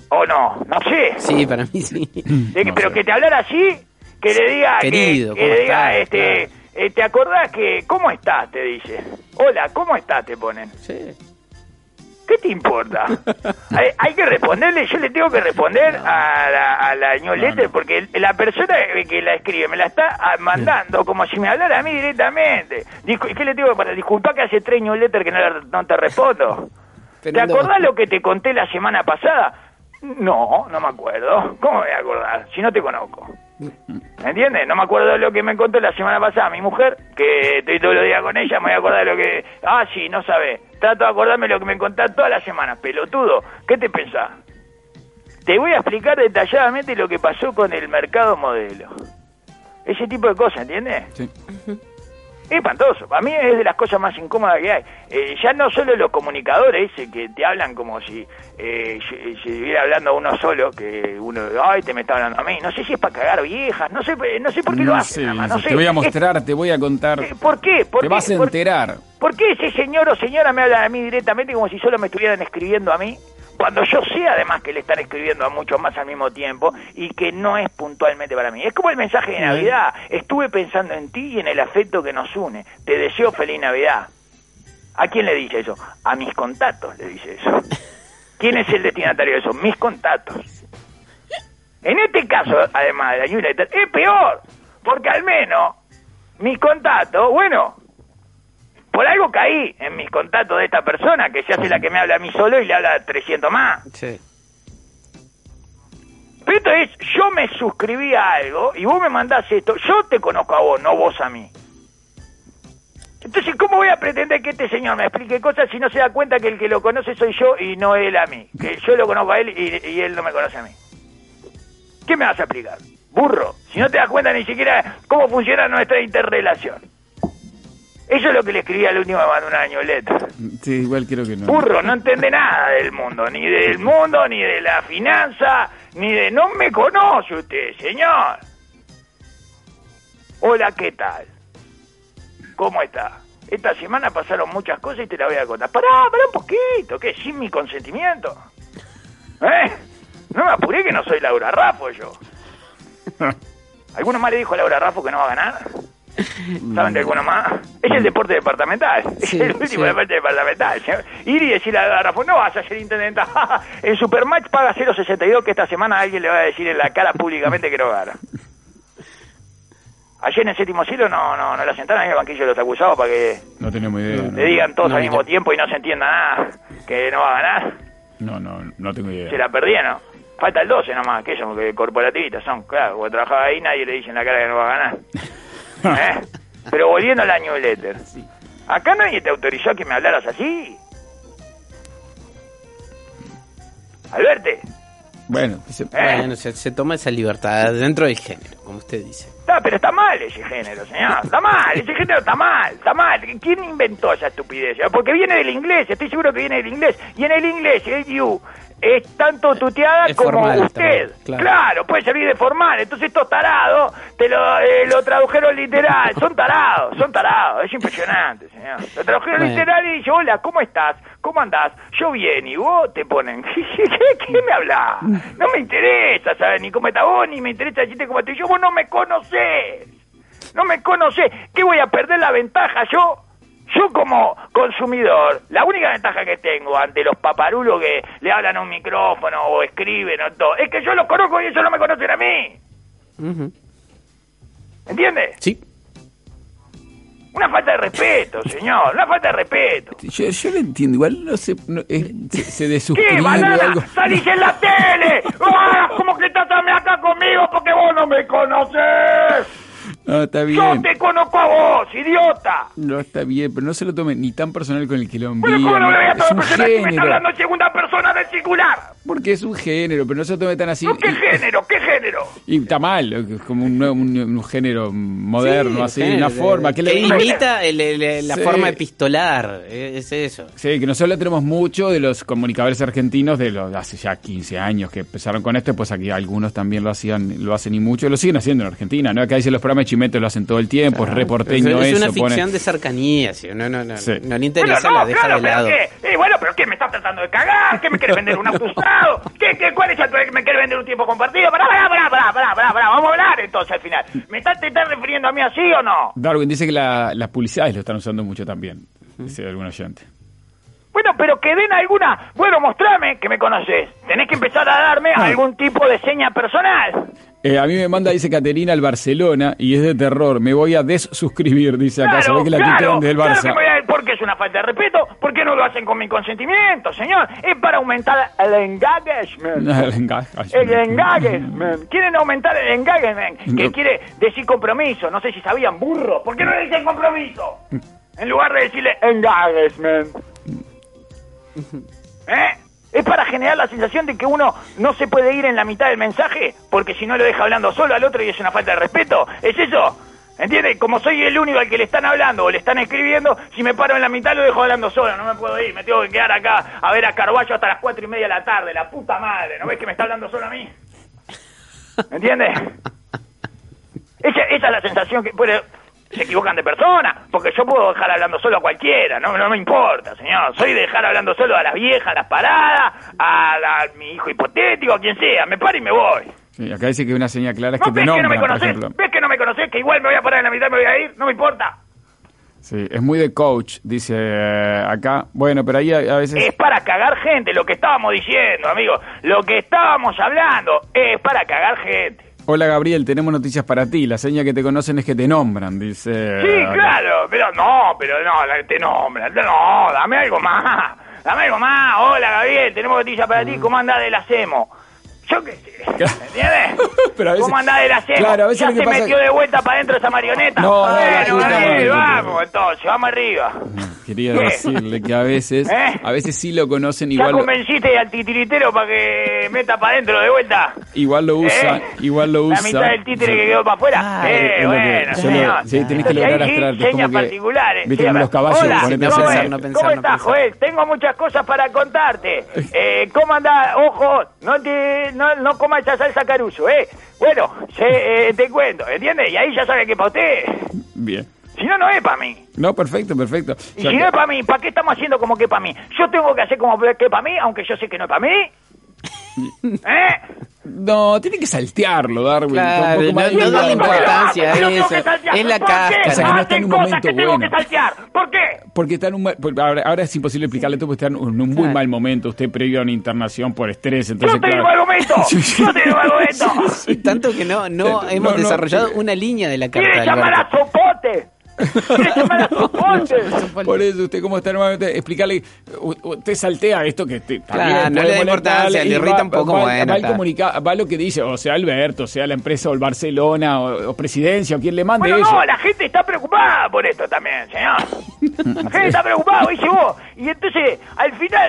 ¿O no? No sé. Sí, para mí sí. Pero que te hablara así, que le diga... Querido, que le diga, claro. ¿te acordás que... ¿Cómo estás? Te dice. Hola, ¿cómo estás? Te ponen. Sí. ¿Qué te importa? Hay que responderle, yo le tengo que responder a la newsletter porque la persona que la escribe me la está mandando como si me hablara a mí directamente. ¿Qué le tengo para disculpar que hace 3 newsletters que no te respondo? ¿Te acordás lo que te conté la semana pasada? No me acuerdo. ¿Cómo me voy a acordar? Si no te conozco. ¿Me entiendes? No me acuerdo de lo que me contó la semana pasada mi mujer, que estoy todos los días con ella, me voy a acordar de lo que... Ah, sí, no sabés. Trato de acordarme de lo que me contás toda la semana. Pelotudo, ¿qué te pensás? Te voy a explicar detalladamente lo que pasó con el mercado modelo. Ese tipo de cosas, ¿entiendes? Sí. Es espantoso. Para mí es de las cosas más incómodas que hay. Ya no solo los comunicadores que te hablan como si estuviera hablando uno solo, que uno, ay, te me está hablando a mí. No sé si es para cagar viejas, no sé por qué lo hacen. No sé. Te voy a mostrar, te voy a contar. ¿Por qué? Te vas a enterar. ¿Por qué ese señor o señora me hablan a mí directamente como si solo me estuvieran escribiendo a mí? Cuando yo sé además que le están escribiendo a muchos más al mismo tiempo y que no es puntualmente para mí. Es como el mensaje de Navidad. Estuve pensando en ti y en el afecto que nos une. Te deseo feliz Navidad. ¿A quién le dice eso? A mis contactos le dice eso. ¿Quién es el destinatario de eso? Mis contactos. En este caso, además de la newsletter, es peor. Porque al menos mis contactos, bueno... Por algo caí en mis contactos de esta persona, que se hace la que me habla a mí solo y le habla a 300 más. Sí. Pero esto es, yo me suscribí a algo y vos me mandás esto, yo te conozco a vos, no vos a mí. Entonces, ¿cómo voy a pretender que este señor me explique cosas si no se da cuenta que el que lo conoce soy yo y no él a mí? Que yo lo conozco a él y él no me conoce a mí. ¿Qué me vas a explicar? Burro, si no te das cuenta ni siquiera cómo funciona nuestra interrelación. Eso es lo que le escribí al último, me mandó un newsletter. Sí, igual creo que no. Burro, no entiende nada del mundo, ni del mundo, ni de la finanza, ni de... No me conoce usted, señor. Hola, ¿qué tal? ¿Cómo está? Esta semana pasaron muchas cosas y te la voy a contar. Pará un poquito, ¿qué? ¿Sin mi consentimiento? No me apuré que no soy Laura Raffo yo. ¿Alguno más le dijo a Laura Raffo que no va a ganar? ¿Saben de alguno más? Es el deporte departamental. Sí, es el último deporte departamental. Ir y decirle a Rafa, no vas a ser intendenta. En Supermatch paga 0.62 que esta semana alguien le va a decir en la cara públicamente que no gana. Ayer en el Séptimo Cielo no la sentaron en el banquillo de los acusados para que no tenemos idea, le digan todos al mismo tiempo y no se entienda nada que no va a ganar. No tengo idea. Se la perdieron. Falta el 12 nomás, que ellos corporativistas son, claro, porque trabajaba ahí nadie le dice en la cara que no va a ganar. Pero volviendo a la newsletter, sí. Acá nadie te autorizó a que me hablaras así. Alberte. Bueno, se toma esa libertad dentro del género, como usted dice. Pero está mal ese género, señor. Está mal, ese género está mal. ¿Quién inventó esa estupidez? Porque viene del inglés, estoy seguro que viene del inglés. Y en el inglés, el you es tanto tuteada es como formal, usted. Claro, puede servir de formal. Entonces estos tarados te lo tradujeron literal. Son tarados. Es impresionante, señor. Lo tradujeron literal y dice, hola, ¿cómo estás? ¿Cómo andás? Yo bien, y vos te ponen, ¿qué me hablás? No me interesa saber ni cómo estás vos, ni me interesa decirte cómo estoy yo. Vos no me conocés. ¿Qué voy a perder la ventaja yo? Yo como consumidor, la única ventaja que tengo ante los paparulos que le hablan a un micrófono o escriben o todo, es que yo los conozco y ellos no me conocen a mí. Uh-huh. ¿Entiendes? Sí. Una falta de respeto, señor, una falta de respeto. Yo lo entiendo, igual no sé, se desuscribe. ¿Qué, banana? Algo. ¡Salís en la tele! ¡Ah! ¿Cómo que estás acá conmigo porque vos no me conocés? No, está bien. Yo te conozco a vos, idiota. No, está bien, pero no se lo tome ni tan personal con el que lo envía. ¿Cómo no me voy a tomar personal que me está hablando en segunda persona del singular? Porque es un género, pero no se lo tome tan así. ¿No, ¿Qué género? Y está mal, es como un género moderno, así, género, una forma. Que imita la forma epistolar, es eso. Sí, que nosotros tenemos mucho de los comunicadores argentinos de los hace ya 15 años que empezaron con esto, pues aquí algunos también lo hacen y mucho, lo siguen haciendo en Argentina, ¿no? Acá dicen los programas de Chimento lo hacen todo el tiempo, claro, es reporteño es eso. Es una ficción de cercanía, ¿sí? No le interesa, la deja de lado. Bueno, pero ¿qué? ¿Me estás tratando de cagar? ¿Qué me querés vender? ¿Un auto usado? lado. ¿Cuál es me quiere vender un tiempo compartido? Pará, vamos a hablar entonces al final. ¿Te estás refiriendo a mí así o no? Darwin dice que las publicidades lo están usando mucho también, dice algún oyente. Bueno, pero que den alguna... Bueno, mostrame que me conoces. Tenés que empezar a darme algún tipo de seña personal. A mí me manda, dice Caterina, al Barcelona, y es de terror. Me voy a desuscribir, dice acá. Claro, Se ve que la tuitean del Barça. Claro que me voy a... ¿Por qué es una falta de respeto? ¿Por qué no lo hacen con mi consentimiento, señor? Es para aumentar el engagement. El engagement. Quieren aumentar el engagement, que quiere decir compromiso. No sé si sabían, burro. ¿Por qué no le dicen compromiso? En lugar de decirle engagement. Es para generar la sensación de que uno no se puede ir en la mitad del mensaje, porque si no lo deja hablando solo al otro y es una falta de respeto. ¿Es eso? ¿Entiendes? Como soy el único al que le están hablando o le están escribiendo, si me paro en la mitad lo dejo hablando solo, no me puedo ir, me tengo que quedar acá a ver a Carballo hasta las 4:30 de la tarde, la puta madre, ¿no ves que me está hablando solo a mí? ¿Entiendes? Esa es la sensación que puede... Se equivocan de persona, porque yo puedo dejar hablando solo a cualquiera, no me importa, señor. Soy de dejar hablando solo a las viejas, a las paradas, a mi hijo hipotético, a quien sea. Me paro y me voy. Sí, acá dice que una señal clara es que te nombran, por ejemplo. ¿Ves que no me conoces? Que igual me voy a parar en la mitad y me voy a ir, no me importa. Sí, es muy de coach, dice acá. Bueno, pero ahí a veces... Es para cagar gente, lo que estábamos diciendo, amigo. Lo que estábamos hablando es para cagar gente. Hola Gabriel, tenemos noticias para ti. La seña que te conocen es que te nombran, dice... Sí, claro, pero no, te nombran. No, dame algo más. Hola Gabriel, tenemos noticias para ti. ¿Cómo andás de la SEMO? Yo qué sé, ¿entiendes? Pero a veces, ¿cómo andás de la SEMO? Claro, a veces ya lo que se pasa... metió de vuelta para adentro esa marioneta. No, Vamos, entonces, vamos arriba. Quería decirle que a veces sí lo conocen igual. ¿Ya convenciste al titiritero para que meta para adentro de vuelta? Igual lo usa, La mitad del títere que quedó para afuera. Bueno, señor. Sí, tenés que lograr abstrarte. Señas particulares. Viste como los caballos. Hola, ¿cómo estás, Joel? Tengo muchas cosas para contarte. ¿Cómo andás? Ojo, no comas esa salsa Caruso, Bueno, te cuento, ¿entiendes? Y ahí ya sabe que es para usted. Bien. Si no, no es para mí. No, perfecto. Y si no es para mí, ¿para qué estamos haciendo como que es para mí? Yo tengo que hacer como que es para mí, aunque yo sé que no es para mí. No, tiene que saltearlo, Darwin. Claro, no da importancia a eso. Es la cáscara. O sea, que no está en un momento que tengo que saltear. ¿Por qué? Porque está en un ahora es imposible explicarle todo, porque está en un muy mal momento. Usted previo a una internación por estrés, entonces... Yo tengo mal momento. Yo tengo mal momento. Tanto que no hemos desarrollado una línea de la carta. ¿Quiere llamar a Sopote? Por eso usted como está normalmente explicarle, usted saltea esto que claro, no le da importancia, le irrita un poco, va lo que dice, o sea Alberto, o sea la empresa o el Barcelona o presidencia o quien le mande eso. No, la gente está preocupada por esto también, señor. La gente está preocupada, dice vos. Y entonces, al final,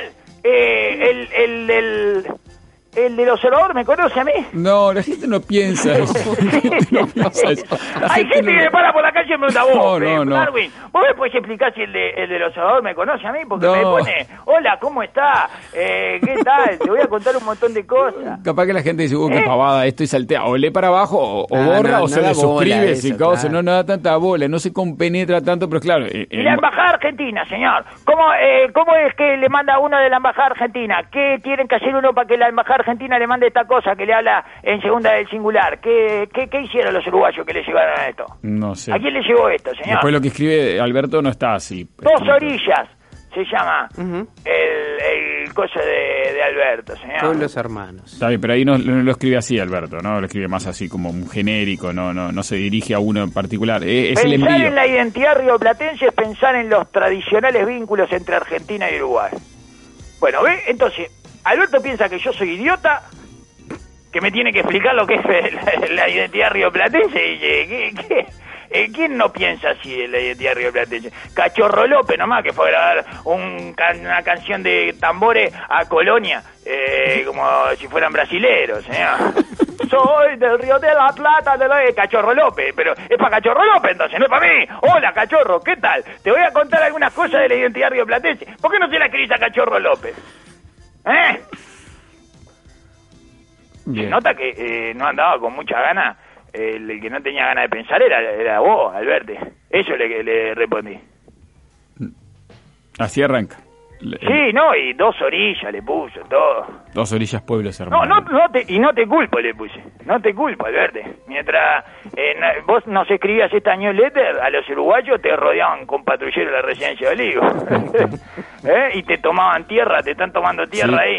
¿el del observador me conoce a mí? No, la gente no piensa eso. Hay gente que me para por la calle y me pregunta vos, no. Darwin, ¿vos me podés explicar si el del observador me conoce a mí? Porque me pone, hola, ¿cómo está? ¿Qué tal? Te voy a contar un montón de cosas. Capaz que la gente dice, qué pavada, esto y saltea. O lee para abajo, o borra, o se le suscribe. Eso, no da tanta bola, no se compenetra tanto, pero claro. Y la Embajada Argentina, señor. ¿Cómo es que le manda uno de la Embajada Argentina? ¿Qué tienen que hacer uno para que la Embajada Argentina le mande esta cosa que le habla en segunda del singular? ¿Qué hicieron los uruguayos que le llevaron a esto? No sé. ¿A quién le llegó esto, señor? Después lo que escribe Alberto no está así. Dos orillas se llama el coso de Alberto, señor. Todos los hermanos. Está bien, pero ahí no lo escribe así Alberto, ¿no? Lo escribe más así como un genérico, no se dirige a uno en particular. Es el envío. Pensar en la identidad rioplatense es pensar en los tradicionales vínculos entre Argentina y Uruguay. Bueno, ¿ve? Entonces, Alberto piensa que yo soy idiota, que me tiene que explicar lo que es la identidad rioplatense. Y ¿quién no piensa así en la identidad rioplatense? Cachorro López nomás, que fue a grabar una canción de tambores a Colonia, como si fueran brasileros, señor. Soy del Río de la Plata, de Cachorro López, pero es para Cachorro López entonces, no es para mí. Hola, Cachorro, ¿qué tal? Te voy a contar algunas cosas de la identidad rioplatense. ¿Por qué no se la escribís a Cachorro López? Se nota que no andaba con mucha gana. El que no tenía ganas de pensar era vos, Alberto. Eso le respondí. Así arranca. Sí, no, y 2 orillas le puso, todo. 2 orillas, pueblos hermanos. No te culpo, le puse. No te culpo, Alberti. Mientras vos nos escribías esta newsletter, a los uruguayos te rodeaban con patrulleros de la Residencia de Olivos. Y te tomaban tierra, te están tomando tierra ahí.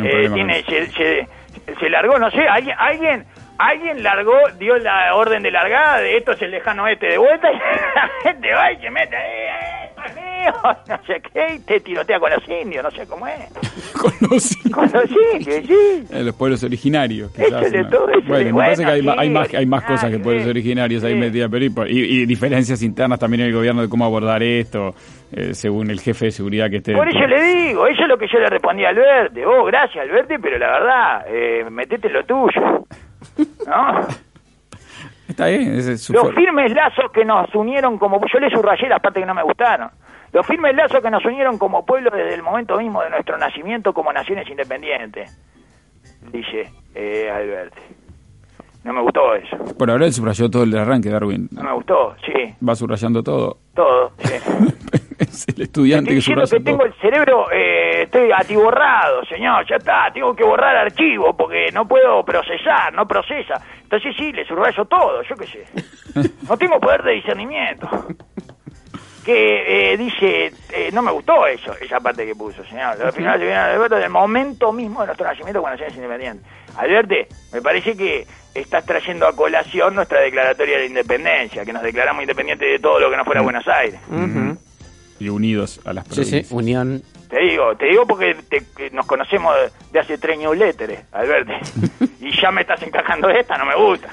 Se largó, no sé, alguien largó, dio la orden de largada de esto es el lejano oeste de vuelta y la gente va y se mete ahí, no sé qué, y te tirotea con los indios, no sé cómo es. Con los indios, sí. Los pueblos originarios. Bueno, me parece que hay más cosas que pueblos originarios ahí metidas, pero y diferencias internas también en el gobierno de cómo abordar esto, según el jefe de seguridad que esté. Por eso le digo, eso es lo que yo le respondí a Alberti. Gracias Alberti, pero la verdad, metete lo tuyo. ¿No? Está bien. Los firmes lazos que nos unieron como... Yo le subrayé las partes que no me gustaron. Los firmes lazos que nos unieron como pueblo desde el momento mismo de nuestro nacimiento como naciones independientes. Dice Alberti. No me gustó eso. Por ahora él subrayó todo el arranque, Darwin. No me gustó, sí. ¿Va subrayando todo? Todo, sí. Es el estudiante que subraya todo. Tengo el cerebro, estoy atiborrado, señor, ya está. Tengo que borrar archivos porque no puedo procesar, no procesa. Entonces sí, le subrayo todo, yo qué sé. No tengo poder de discernimiento. Que dice, no me gustó esa parte que puso, señor. Al final se viene Alberto del momento mismo de nuestro nacimiento con naciones independientes. Alberto, me parece que estás trayendo a colación nuestra declaratoria de la independencia, que nos declaramos independientes de todo lo que no fuera Buenos Aires. Y unidos a las provincias. Sí, unión. Te digo porque nos conocemos de hace 3 newsletters, Alberto. Y ya me estás encajando esta, no me gusta.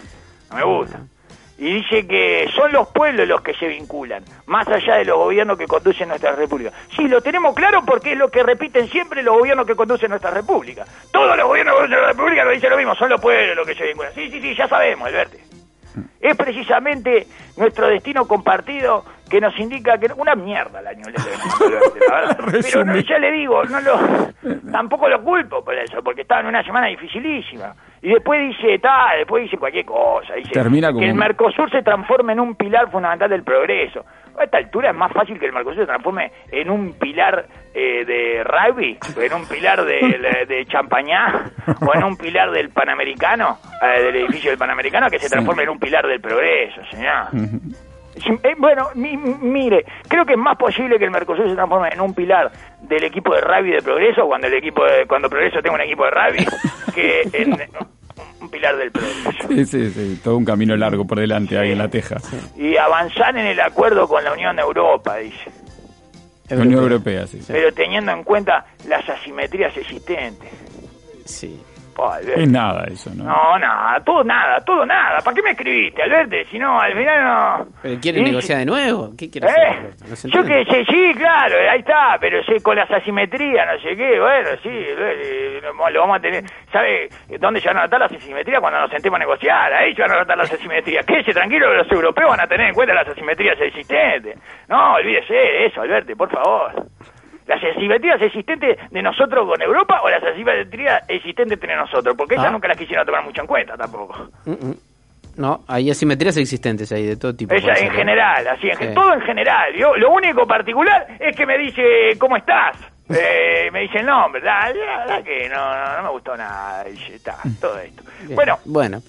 Y dice que son los pueblos los que se vinculan, más allá de los gobiernos que conducen nuestra república. Sí, lo tenemos claro porque es lo que repiten siempre los gobiernos que conducen nuestra república. Todos los gobiernos que conducen nuestra república nos dicen lo mismo, son los pueblos los que se vinculan. Sí, ya sabemos, Alberto. Es precisamente nuestro destino compartido que nos indica que una mierda la newsletter, la verdad. Pero ya le digo, tampoco lo culpo por eso, porque estaba en una semana dificilísima. Y después dice cualquier cosa, dice que el Mercosur se transforme en un pilar fundamental del progreso. A esta altura es más fácil que el Mercosur se transforme en un pilar de rugby, en un pilar de champañá, o en un pilar del Panamericano, del edificio del Panamericano, que se transforme en un pilar del progreso, señor. Bueno, mire, creo que es más posible que el Mercosur se transforme en un pilar del equipo de rugby de Progreso cuando Progreso tenga un equipo de rugby que en un pilar del Progreso. Sí, todo un camino largo por delante ahí en la teja. Y avanzar en el acuerdo con la Unión Europa, dice. La Unión Europea, sí. Pero teniendo en cuenta las asimetrías existentes. Sí. Es nada eso, ¿no? No, todo nada. ¿Para qué me escribiste, Alberto? Si no, al final no... ¿Pero quiere negociar de nuevo? ¿Qué quiere hacer? No yo qué sé, sí, claro, ahí está, pero sí, con las asimetrías, no sé qué, bueno, sí, lo vamos a tener... ¿Sabe dónde se van a notar las asimetrías? Cuando nos sentemos a negociar, ahí se van a notar las asimetrías. Quédese tranquilo, los europeos van a tener en cuenta las asimetrías existentes. No, olvídese de eso, Alberto, por favor. ¿Las asimetrías existentes de nosotros con Europa o las asimetrías existentes entre nosotros? Porque esas nunca las quisieron tomar mucho en cuenta tampoco. No, hay asimetrías existentes ahí de todo tipo. Ella en general, todo en general. Yo, lo único particular es que me dice, ¿cómo estás? Me dice el nombre, la verdad que no me gustó nada. Está, todo esto. Bien. Bueno.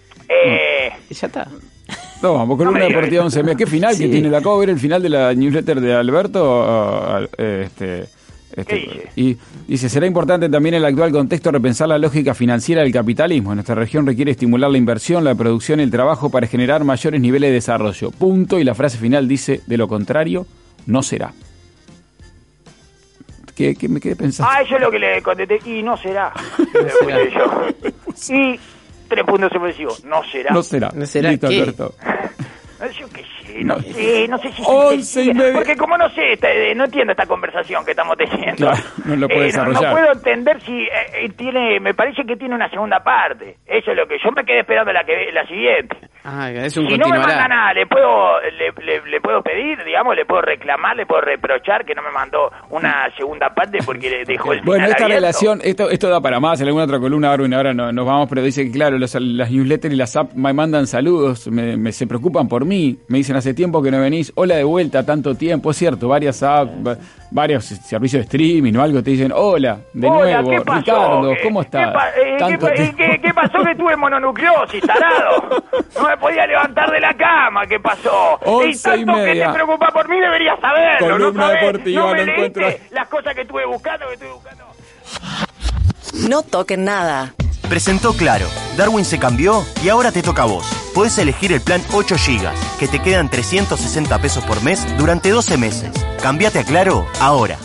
Ya está. No, vamos con una deportiva 11. ¿Qué final que tiene? ¿La acabo de ver el final de la newsletter de Alberto? ¿Qué dice? Y dice, será importante también en el actual contexto repensar la lógica financiera del capitalismo. En nuestra región requiere estimular la inversión, la producción y el trabajo para generar mayores niveles de desarrollo. Punto. Y la frase final dice, de lo contrario, no será. ¿Qué me quedé pensando? Eso es lo que le contesté. Y no será. Y 3 puntos suspensivos. No será. No será. Listo, ¿qué? Alberto. Yo qué sé, no sé si... 11:30. Porque como no sé, no entiendo esta conversación que estamos teniendo. Claro, no lo puedo desarrollar. No puedo entender si me parece que tiene una segunda parte. Eso es lo que yo me quedé esperando la siguiente. Es un si no me manda nada, le puedo pedir, digamos, le puedo reclamar, le puedo reprochar que no me mandó una segunda parte porque le dejó el final Bueno, esta abierto. relación, esto da para más. En alguna otra columna, Darwin, ahora no, nos vamos, pero dice que claro, las newsletters y las apps me mandan saludos, se preocupan por mí, me dicen hace tiempo que no venís, hola de vuelta, tanto tiempo, es cierto, varias apps, varios servicios de streaming o algo te dicen, hola, de nuevo, ¿qué pasó? Ricardo, ¿cómo estás? ¿Qué pasó que tuve mononucleosis, tarado? No me podía levantar de la cama, ¿qué pasó? 11:30. Que te preocupa por mí deberías saberlo. Columna no sabés, deportiva, no me lo encuentro. leíste las cosas que estuve buscando. No toquen nada. Presentó Claro. Darwin se cambió y ahora te toca a vos. Podés elegir el plan 8 GB, que te quedan 360 pesos por mes durante 12 meses. Cambiate a Claro ahora.